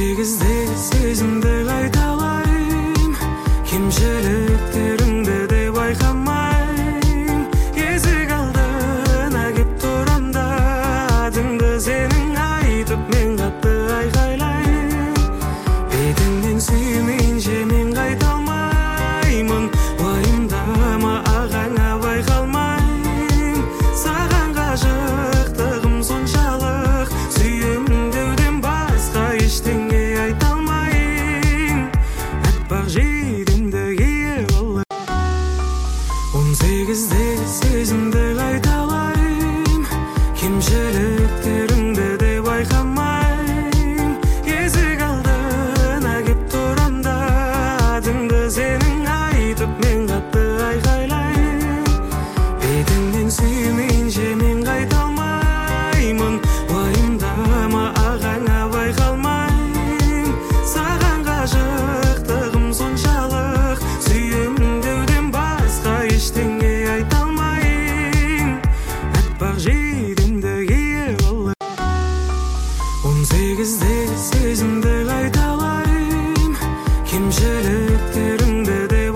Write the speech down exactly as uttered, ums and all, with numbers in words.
сегіздегі сезімді қайта алайын, кемшіліктеріңді де байқамайын. Есік алдына кеп тұрамда, атыңды сенің айтып мен қатты айқайлайын. Бетіңнен сүймейінше мен қайта алмаймын, уайымдама ағаңа байқалмайын. Саған ғашықтығым соншалық, сүйемін деуден басқа ештеңе айта алмайын. Аппақ жейдемді кие қолы. Он сегіздегі сезімді қайта алайын, кемшіліктеріңді де байқамайын. Есік алдына кеп тұрамда, атыңды сенің айтып мен қатты айқайлайын. Бетіңнен сүймейінше мен қайта алмаймын, уайымдама ағаңа байқалмайын. Саған ғашықтығым соншалық, сүйемін деуден басқа ештеңе айта алмайын. Аппақ жейдемді кие қолы. Он сегіздегі сезімді қайта алайын, кемшіліктер